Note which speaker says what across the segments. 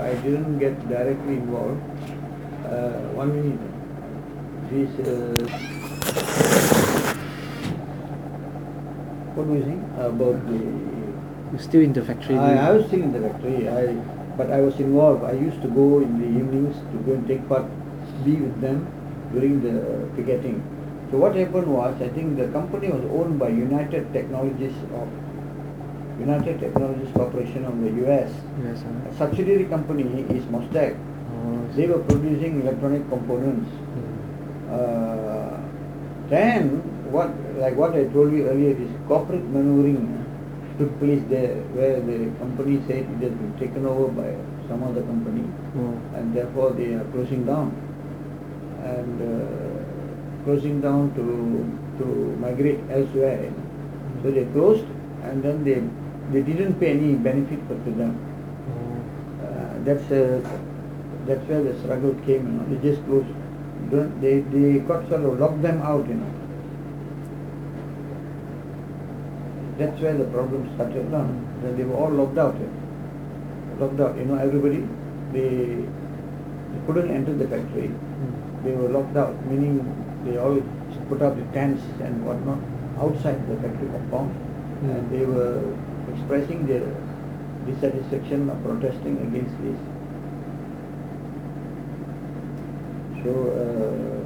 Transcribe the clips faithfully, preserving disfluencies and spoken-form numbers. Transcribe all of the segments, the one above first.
Speaker 1: I didn't get directly involved. Uh, one minute. This. Uh, what was he about the?
Speaker 2: You're still in the factory?
Speaker 1: I, I was still in the factory. I, but I was involved. I used to go in the evenings to go and take part, be with them during the picketing. So what happened was, I think the company was owned by United Technologies of United Technologies Corporation of the U S.
Speaker 2: Yes,
Speaker 1: A subsidiary company is Mostek.
Speaker 2: Oh,
Speaker 1: They were producing electronic components.
Speaker 2: mm.
Speaker 1: Uh, then, what like what I told you earlier, this corporate maneuvering took place there, where the company said it has been taken over by some other company,
Speaker 2: Oh.
Speaker 1: and therefore they are closing down, and uh, closing down to to migrate elsewhere. You know. So they closed, and then they they didn't pay any benefit to them.
Speaker 2: Oh.
Speaker 1: Uh, that's uh, that's where the struggle came. You know, they just closed. Don't, they they got sort of locked them out. You know. That's where the problem started. No, that they were all locked out. You know. Locked out. You know, everybody they, they couldn't enter the factory.
Speaker 2: Mm.
Speaker 1: They were locked out, meaning they all put up the tents and whatnot outside the factory compound,
Speaker 2: Mm.
Speaker 1: and they were expressing their dissatisfaction or protesting against this. So, uh,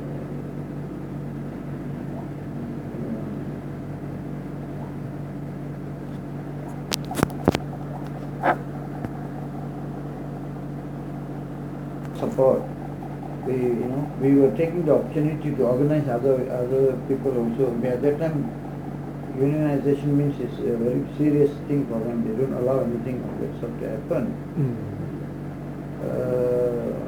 Speaker 1: support. We, you know, we were taking the opportunity to organize other other people also. At that time, unionization means it's a very serious thing for them. They don't allow anything of that sort to happen.
Speaker 2: Mm.
Speaker 1: Uh,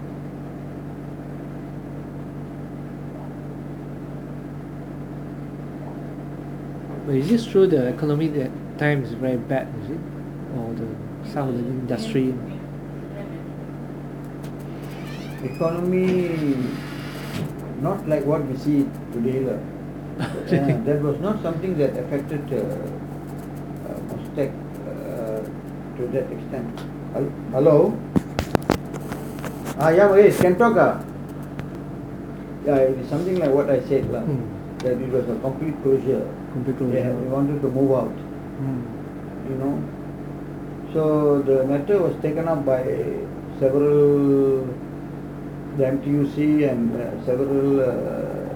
Speaker 2: But is it true the economy that time is very bad, is it? Or the some of the industry?
Speaker 1: economy, not like what we see today. lah. Uh, that was not something that affected uh, uh, Mostek uh, to that extent. Hel- Hello? Ah, yeah, yes, can talk. Ah? Yeah, it is something like what I said, lah.
Speaker 2: Mm.
Speaker 1: That it was a complete closure.
Speaker 2: Complete
Speaker 1: They,
Speaker 2: closure.
Speaker 1: had- they wanted to move out,
Speaker 2: Mm.
Speaker 1: you know. So the matter was taken up by several, the M T U C and uh, several uh,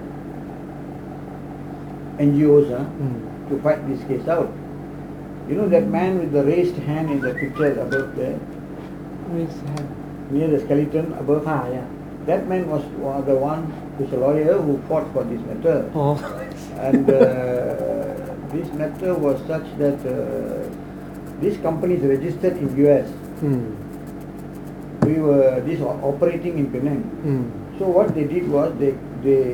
Speaker 1: N G Os uh,
Speaker 2: Mm.
Speaker 1: to fight this case out. You know that man with the raised hand in the picture above there,
Speaker 2: Raise hand.
Speaker 1: near the skeleton above?
Speaker 2: Ah, yeah.
Speaker 1: That man was one- the one who's a lawyer who fought for this matter.
Speaker 2: Oh.
Speaker 1: And uh, this matter was such that uh, this company is registered in U S.
Speaker 2: Mm.
Speaker 1: We were this o- operating in Penang.
Speaker 2: Mm.
Speaker 1: So what they did was they they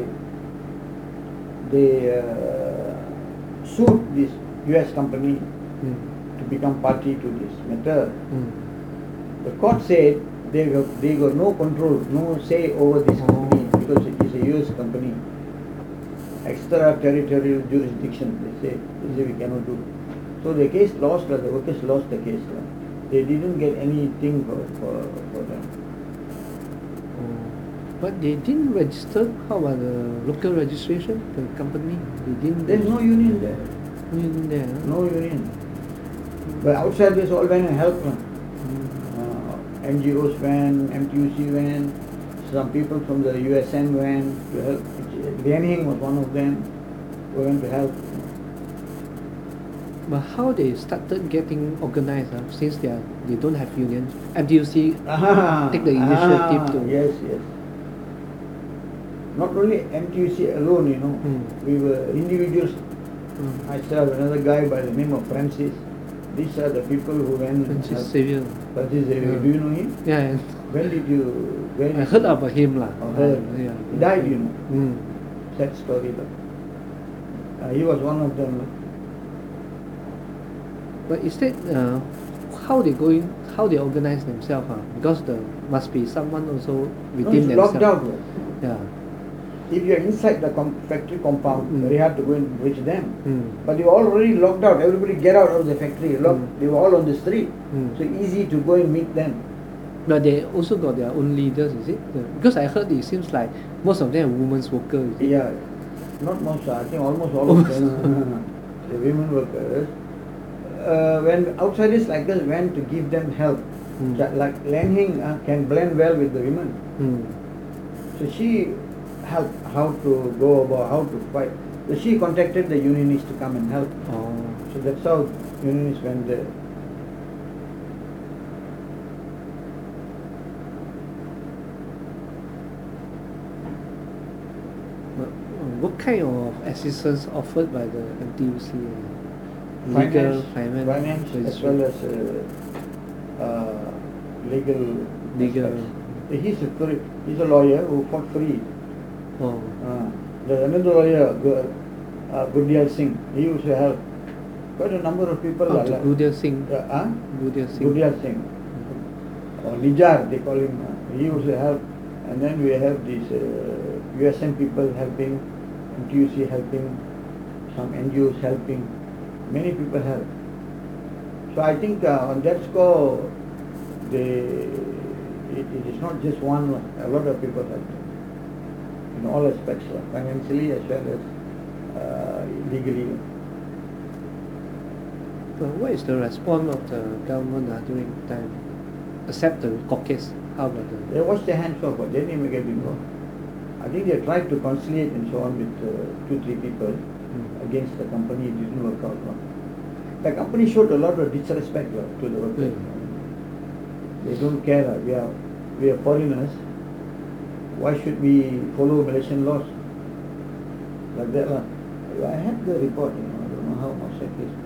Speaker 1: they uh, sued this U S company
Speaker 2: Mm.
Speaker 1: to become party to this matter.
Speaker 2: Mm.
Speaker 1: The court said they got, they got no control, no say over this
Speaker 2: Oh.
Speaker 1: company because it is a U S company. Extraterritorial jurisdiction, they say. They say we cannot do. So the case lost, uh, the workers lost the case. Uh. They didn't get anything for, for, for them.
Speaker 2: Oh. But they didn't register. How about the local registration? The company they didn't.
Speaker 1: There's no union there.
Speaker 2: no union there. Huh?
Speaker 1: No union. But outsiders all went and helped them.
Speaker 2: Mm.
Speaker 1: Uh, N G Os went, M T U C went, some people from the U S N went to help. Lian Hing was one of them who went to help.
Speaker 2: But how they started getting organized? Huh? Since they are, they don't have unions, M T U C
Speaker 1: Ah,
Speaker 2: take the initiative
Speaker 1: ah,
Speaker 2: to.
Speaker 1: Yes, yes. Not only M T U C alone, you know,
Speaker 2: Mm.
Speaker 1: we were individuals.
Speaker 2: Mm.
Speaker 1: Myself, another guy by the name of Francis. These are the people who went.
Speaker 2: Francis
Speaker 1: helped.
Speaker 2: Xavier.
Speaker 1: Francis Xavier.
Speaker 2: Yeah.
Speaker 1: Do you know him?
Speaker 2: Yeah, and
Speaker 1: When did you? When
Speaker 2: I
Speaker 1: did
Speaker 2: heard
Speaker 1: you-
Speaker 2: about him lah.
Speaker 1: Oh, heard.
Speaker 2: Uh, yeah.
Speaker 1: He died, you know.
Speaker 2: Mm.
Speaker 1: Sad story, but uh, he was one of them.
Speaker 2: But is that uh, how they going? How they organize themselves? Huh? Because the must be someone also
Speaker 1: No,
Speaker 2: within
Speaker 1: it's
Speaker 2: themselves.
Speaker 1: locked out.
Speaker 2: Yeah.
Speaker 1: If you are inside the com- factory compound,
Speaker 2: Mm.
Speaker 1: very hard to go and reach them.
Speaker 2: Mm.
Speaker 1: But they were already locked out. Everybody get out of the factory. Locked.
Speaker 2: Mm.
Speaker 1: They were all on the street.
Speaker 2: Mm.
Speaker 1: So easy to go and meet them.
Speaker 2: But they also got their own leaders, is it? The, because I heard it seems like most of them are women's workers. Is it?
Speaker 1: Yeah, not most, I think almost all of them, the women workers. Uh, when outsiders like us went to give them help,
Speaker 2: Mm.
Speaker 1: ja- like Lan Hing uh, can blend well with the women.
Speaker 2: Mm.
Speaker 1: So she helped how to go about, how to fight. So she contacted the unionists to come and help.
Speaker 2: Oh.
Speaker 1: So that's how unionists went there.
Speaker 2: But, uh, what kind of assistance offered by the N T U C? Uh, legal, finance,
Speaker 1: finance as well as uh, uh, legal.
Speaker 2: Legal.
Speaker 1: aspects. He's a free, he's a lawyer who fought free.
Speaker 2: Oh.
Speaker 1: Uh, there's another lawyer, Gu- uh, Gurdial Singh. He used to help quite a number of people.
Speaker 2: Oh,
Speaker 1: are
Speaker 2: to
Speaker 1: like-
Speaker 2: Gurdial Singh.
Speaker 1: Uh, huh?
Speaker 2: Gurdial Singh.
Speaker 1: Gurdial Singh. Or Nijar, they call him. Uh, he used to help. And then we have these uh, U S N people helping, N T U C helping, some N G Os helping. Many people help. So I think uh, on that score, they, it, it is not just one, a lot of people help in all aspects, uh, financially as well as uh, legally.
Speaker 2: So what is the response of the government uh, during the time? Except the caucus, how about the...
Speaker 1: They wash their hands off, but they didn't get involved. I think they tried to conciliate and so on with uh, two, three people
Speaker 2: Mm.
Speaker 1: against the company. It didn't work out. No. The company showed a lot of disrespect uh, to the workers.
Speaker 2: Mm.
Speaker 1: They don't care. Uh, we are we are foreigners. Why should we follow Malaysian laws like that? Uh. I had the report. You know, I don't know how much that is.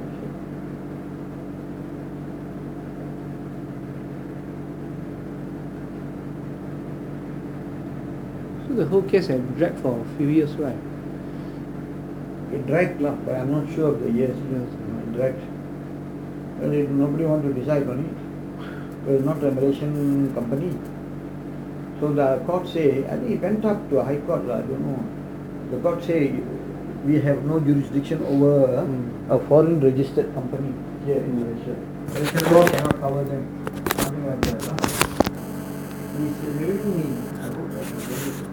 Speaker 2: So the whole case had dragged for a few years, right?
Speaker 1: It dragged, lah, but I'm not sure of the years.
Speaker 2: Yes.
Speaker 1: It dragged. Well, it, nobody want to decide on it. It was not a Malaysian company. So the court say, I think it went up to a high court, lah, I don't know. The court say we have no jurisdiction over
Speaker 2: Mm.
Speaker 1: a foreign registered company here in Malaysia. Malaysian law cannot cover them. Something like that. Lah. He's leaving me. I hope I can get it.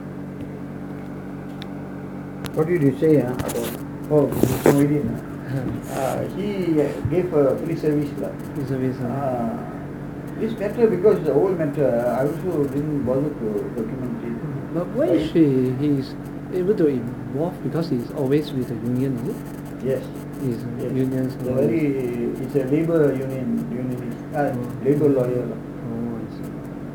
Speaker 1: What did you say uh, about? Oh, Mister Moideen. Uh, he uh, gave a free service. lah.
Speaker 2: Reservation.
Speaker 1: Uh, this matter, because the whole matter, I also didn't bother to document it.
Speaker 2: But why is she, he is able to involve because he's always with the union, is it?
Speaker 1: Yes.
Speaker 2: He's
Speaker 1: yes.
Speaker 2: unions.
Speaker 1: The very, it's a labor union, unionist, uh,
Speaker 2: Oh.
Speaker 1: labor lawyer. lah.
Speaker 2: Oh, I see.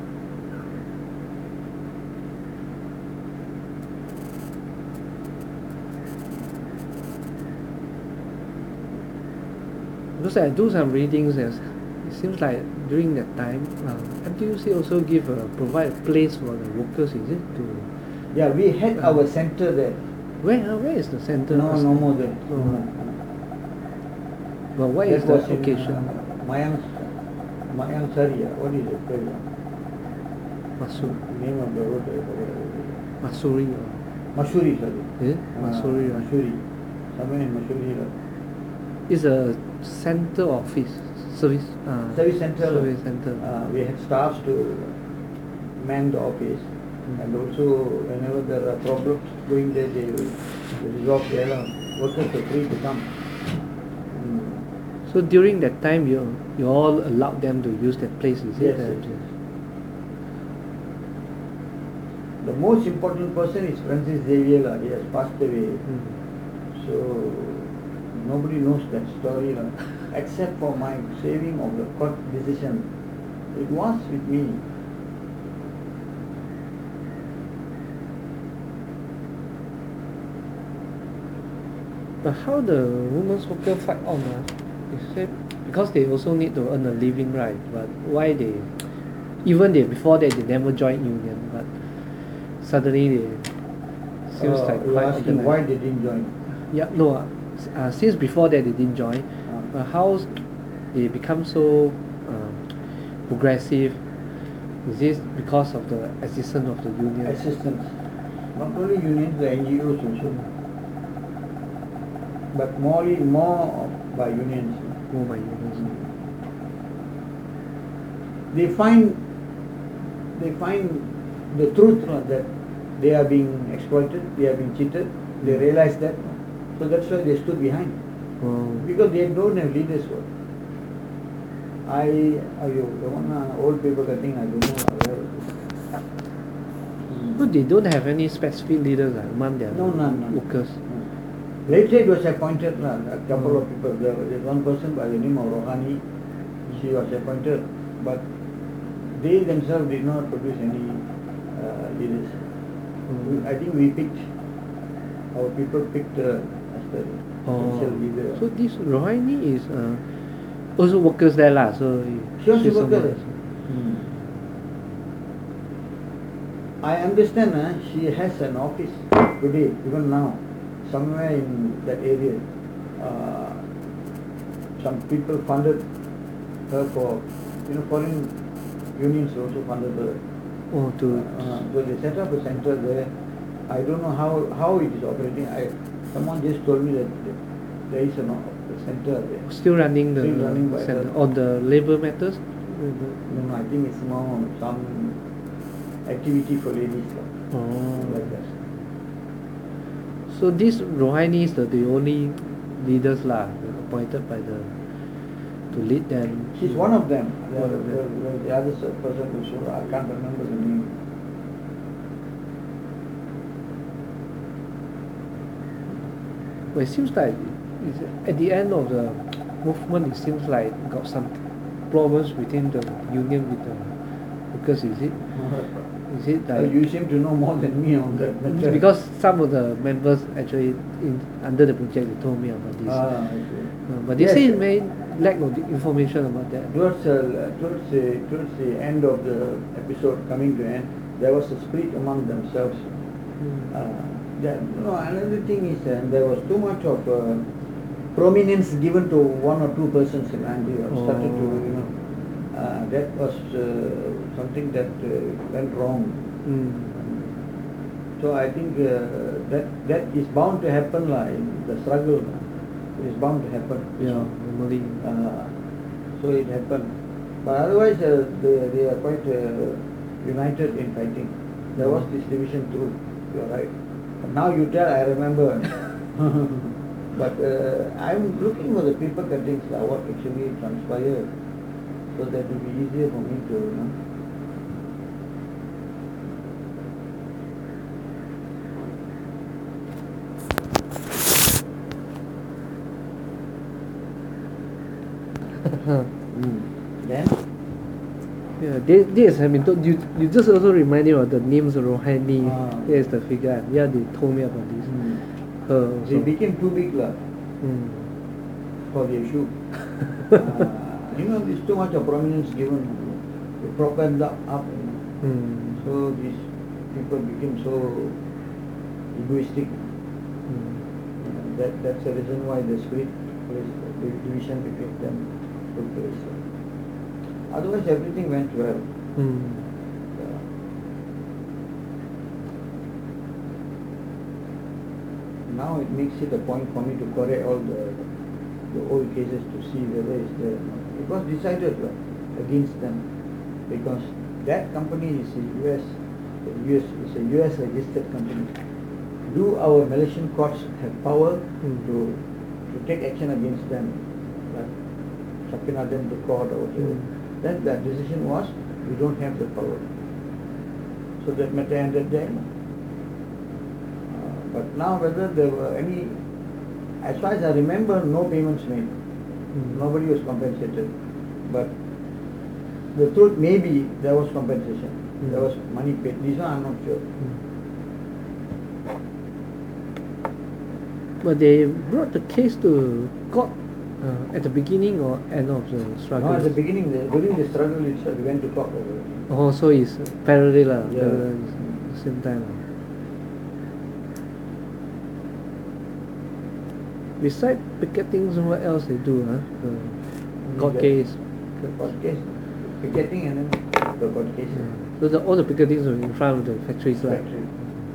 Speaker 2: Because I do some readings, as it seems like during that time, uh, N T U C also give a provide a place for the workers, is it? To
Speaker 1: Yeah, we had
Speaker 2: Uh,
Speaker 1: our center there.
Speaker 2: where uh, where is the center?
Speaker 1: No, no more there.
Speaker 2: No
Speaker 1: No
Speaker 2: more.
Speaker 1: more.
Speaker 2: But what
Speaker 1: That
Speaker 2: is the
Speaker 1: was in,
Speaker 2: occasion?
Speaker 1: Uh, Mayang, Mayang Sari, uh, what is it? called, uh,
Speaker 2: Masu,
Speaker 1: Name of the road, I forgot already.
Speaker 2: Masuri, or
Speaker 1: Masuri, sorry.
Speaker 2: is it?
Speaker 1: Uh,
Speaker 2: Masuri, right?
Speaker 1: Masuri. Somewhere in Masuri. lah.
Speaker 2: It's a center office, service. Uh,
Speaker 1: Service center. lah.
Speaker 2: Service center.
Speaker 1: Uh, we had staffs to man the office.
Speaker 2: Mm.
Speaker 1: And also, whenever there are problems going there, they will resolve there. lah. Workers are free to come. Mm.
Speaker 2: So during that time, you you all allowed them to use that place, is
Speaker 1: Yes,
Speaker 2: it? Uh,
Speaker 1: yes, yes. The most important person is Francis Xavier. lah. He has passed away.
Speaker 2: Mm.
Speaker 1: So, nobody knows that story lah, except for my saving of the court decision. It was with me.
Speaker 2: But how the women's worker fight on? Uh? Is it because they also need to earn a living, right? But why they, even they before that they never joined union, but suddenly they seems
Speaker 1: Uh,
Speaker 2: like
Speaker 1: you
Speaker 2: quite
Speaker 1: are asking
Speaker 2: organized.
Speaker 1: why they didn't join.
Speaker 2: Yeah, no. Uh, s- uh, since before that they didn't join,
Speaker 1: Uh,
Speaker 2: but how they become so uh, progressive? Is this because of the existence of the union?
Speaker 1: assistance. Not only unions, the N G Os also. But more, more by unions.
Speaker 2: Oh my goodness.
Speaker 1: They find they find the truth uh, that they are being exploited, they are being cheated, they realize that, so that's why they stood behind.
Speaker 2: Oh.
Speaker 1: Because they don't have leaders. What? I, ayo, the one uh, old paper cutting, I don't know where it is.
Speaker 2: So they don't have any specific leaders like, among their
Speaker 1: No, none, none.
Speaker 2: workers.
Speaker 1: Later it was appointed, uh, a couple
Speaker 2: Oh.
Speaker 1: of people. There was one person by the name of Rohani, she was appointed, but they themselves did not produce any uh, leaders.
Speaker 2: Mm.
Speaker 1: We, I think we picked, our people picked uh, as the potential
Speaker 2: Oh.
Speaker 1: leader.
Speaker 2: So this Rohini is uh, also workers there lah. So
Speaker 1: She was a
Speaker 2: she's
Speaker 1: worker.
Speaker 2: someone-
Speaker 1: Hmm. I understand uh, she has an office today, even now, somewhere in that area. Uh, some people funded her for, you know, foreign unions also funded her.
Speaker 2: Oh, to
Speaker 1: Uh, so they set up a center there. I don't know how, how it is operating. I, someone just told me that there is a, a center there.
Speaker 2: still running the
Speaker 1: Still running by
Speaker 2: center
Speaker 1: her.
Speaker 2: on the labor matters.
Speaker 1: No, no, I think it's more some activity for ladies. uh,
Speaker 2: Oh.
Speaker 1: Like that.
Speaker 2: So these Rohini is the, the only leaders lah appointed by the to lead them.
Speaker 1: She's one of them. The,
Speaker 2: One of
Speaker 1: the,
Speaker 2: them.
Speaker 1: the, the other person who showed, I can't remember the name.
Speaker 2: But it seems like it's, at the end of the movement, it seems like got some problems within the union with the workers. Is it? Is it
Speaker 1: Uh,
Speaker 2: like
Speaker 1: you seem to know more than me on that matter.
Speaker 2: because some of the members actually in under the project they told me about this.
Speaker 1: Ah, okay.
Speaker 2: Uh, but they
Speaker 1: Yes.
Speaker 2: say it may lack of the information about that.
Speaker 1: Towards, uh, towards, the, towards the end of the episode coming to end, there was a split among themselves.
Speaker 2: Mm.
Speaker 1: Uh, that, you know, another thing is uh, there was too much of uh, prominence given to one or two persons in Andy or started to, you know, uh, that was uh, something that uh, went wrong.
Speaker 2: Mm.
Speaker 1: So I think uh, that that is bound to happen lah in the struggle. It is bound to happen.
Speaker 2: Yeah, normally.
Speaker 1: Uh, so it happened. But otherwise uh, they, they are quite uh, united in fighting. There was this division too, you are right. But now you tell, I remember. But uh, I'm looking for the paper cuttings, uh, what actually transpired, so that it will be easier for me to, you know.
Speaker 2: Mm.
Speaker 1: Then,
Speaker 2: Yeah, this, this I mean, you you just also reminded me of the names Rohani.
Speaker 1: Ah.
Speaker 2: Here's the figure. Yeah, they told me about this.
Speaker 1: mm,
Speaker 2: Her
Speaker 1: they
Speaker 2: also.
Speaker 1: became too big lah
Speaker 2: Mm.
Speaker 1: for the issue. uh, you know, there's too much of prominence given, to prop them up, up you know.
Speaker 2: Mm.
Speaker 1: So these people became so egoistic.
Speaker 2: Mm.
Speaker 1: Uh, that that's the reason why the split place, the division between them took place. Otherwise, everything went well.
Speaker 2: Mm.
Speaker 1: Uh, now it makes it a point for me to correct all the the old cases to see whether it's there or not. It was decided uh, against them because that company is a U S, the U S is a U S registered company. Do our Malaysian courts have power
Speaker 2: Mm.
Speaker 1: to to take action against them, like subpoena them to court or whatever?
Speaker 2: Mm.
Speaker 1: Then the decision was we don't have the power. So that matter ended there. Uh, but now whether there were any, as far as I remember, no payments made.
Speaker 2: Mm.
Speaker 1: Nobody was compensated. But the truth may be there was compensation.
Speaker 2: Mm.
Speaker 1: There was money paid. This one I'm not sure.
Speaker 2: Mm. But they brought the case to court uh, at the beginning or end of the struggle.
Speaker 1: No, at the beginning, the, during the struggle itself, we went to court over it.
Speaker 2: Oh, so it's parallel lah.
Speaker 1: Yeah.
Speaker 2: Parallel, same time lah. Besides picketing, so what else they do? Huh? The court
Speaker 1: The
Speaker 2: case.
Speaker 1: Court case, picketing and then the court case.
Speaker 2: Yeah. So the, all the picketings were in front of the factories lah.
Speaker 1: Factory.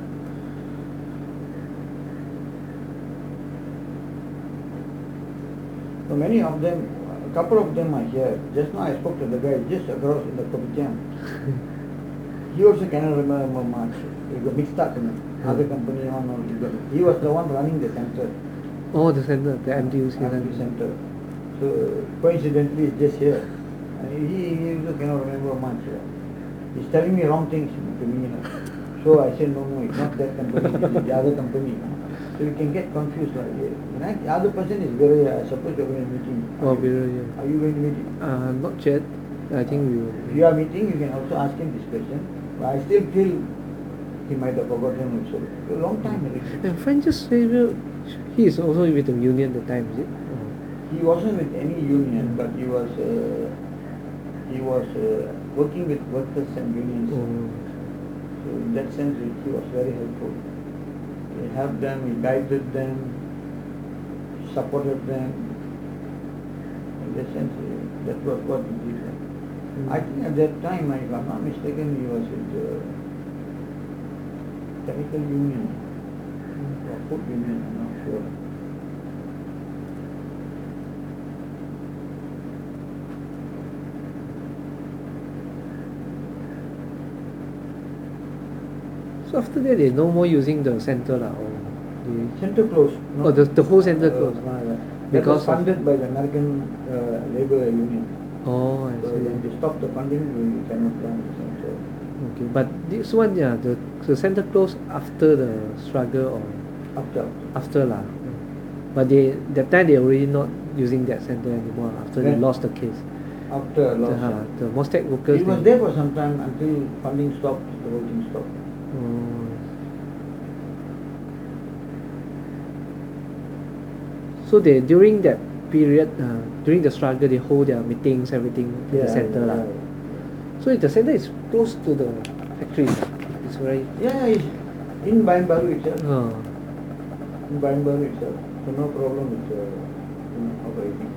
Speaker 1: So many of them, a couple of them are here. Just now I spoke to the guy just across in the Kopitiam. he also cannot remember much. He got mixed up in other company on. on he, got, he was the one running the center.
Speaker 2: Oh, the center, the M D U C
Speaker 1: M D center. So coincidentally, it's just here. And he, he also cannot remember much. Uh. He's telling me wrong things to me. Uh. So I said, no, no, it's not that company, it's the other company. So you can get confused. Like, yeah. The other person is very, uh, supposed to be in a meeting.
Speaker 2: Oh, very, yeah.
Speaker 1: Are you going to meet him?
Speaker 2: Uh, not yet. I think we will.
Speaker 1: If you are meeting, you can also ask him this question. But I still feel he might have forgotten also. A long time already.
Speaker 2: And Francis Xavier, he is also with the union at the time, is it? Oh.
Speaker 1: He wasn't with any union, but he was uh, he was uh, working with workers and unions.
Speaker 2: Oh.
Speaker 1: So in that sense, he was very helpful. He helped them, he guided them, supported them. In that sense, that was what he did. Mm. I think at that time, if I'm not mistaken, he was with the chemical union mm. or food union, I'm not sure.
Speaker 2: So after that, they no more using the center lah, or the
Speaker 1: Center closed. No?
Speaker 2: Oh, the, the whole center
Speaker 1: Uh,
Speaker 2: closed.
Speaker 1: uh, yeah. That
Speaker 2: Because
Speaker 1: was funded by the American uh, Labour Union.
Speaker 2: Oh, I
Speaker 1: So
Speaker 2: see.
Speaker 1: when they stopped the funding, we cannot run the center.
Speaker 2: Okay, but this one, yeah, the the center closed after the struggle or
Speaker 1: After.
Speaker 2: after lah. But they that time they already not using that center anymore after they
Speaker 1: When?
Speaker 2: lost the case.
Speaker 1: After
Speaker 2: The,
Speaker 1: loss.
Speaker 2: uh, the Mostec workers.
Speaker 1: It was
Speaker 2: they-
Speaker 1: there for some time until funding stopped, the whole thing stopped.
Speaker 2: Oh. So they during that period, uh, during the struggle, they hold their meetings, everything in the center lah.
Speaker 1: yeah.
Speaker 2: So if the center is close to the factories, it's very.
Speaker 1: Yeah, it's in Bayanbaru itself.
Speaker 2: Oh.
Speaker 1: In Bayanbaru itself. So no problem with uh, you know, operating.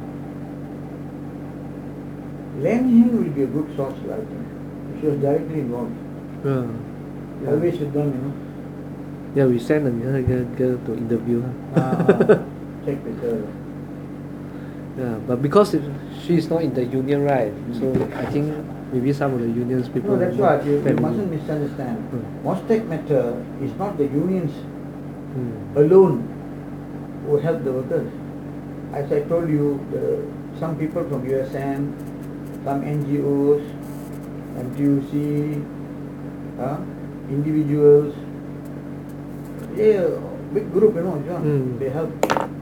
Speaker 1: Len Hill will be a good source, I think. She was directly involved.
Speaker 2: Yeah. Yeah.
Speaker 1: Always with them, you know.
Speaker 2: Yeah, we sent another girl, girl to interview her.
Speaker 1: Ah, check with her.
Speaker 2: Yeah, but because it, she's not in the union, right? So I think maybe some of the unions people.
Speaker 1: No, that's
Speaker 2: are not
Speaker 1: what you, you
Speaker 2: familiar.
Speaker 1: mustn't misunderstand.
Speaker 2: Hmm.
Speaker 1: Mostec matter is not the unions
Speaker 2: Hmm.
Speaker 1: alone who help the workers. As I told you, the, some people from U S N, some N G Os, M T U C, uh, individuals, yeah, big group, you know, John,
Speaker 2: Hmm.
Speaker 1: they help.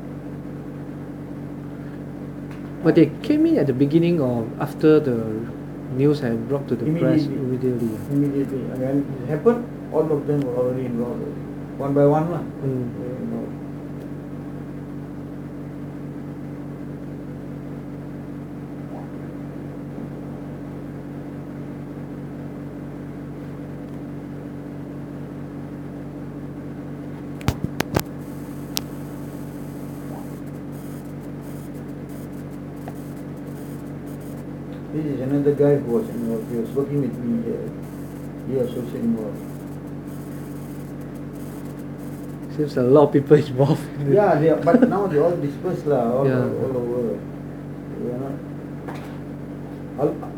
Speaker 2: But they came in at the beginning or after the news had brought to the press
Speaker 1: Immediately.
Speaker 2: immediately.
Speaker 1: Immediately. And when it happened, all of them were already involved. One by one. lah.
Speaker 2: Mm.
Speaker 1: They were involved. This is another guy who was involved. He was working with me here. He was also involved.
Speaker 2: Seems a lot of people involved. in it.
Speaker 1: Yeah, they are, but now they all dispersed lah, all,
Speaker 2: Yeah.
Speaker 1: all over. They are not. Al-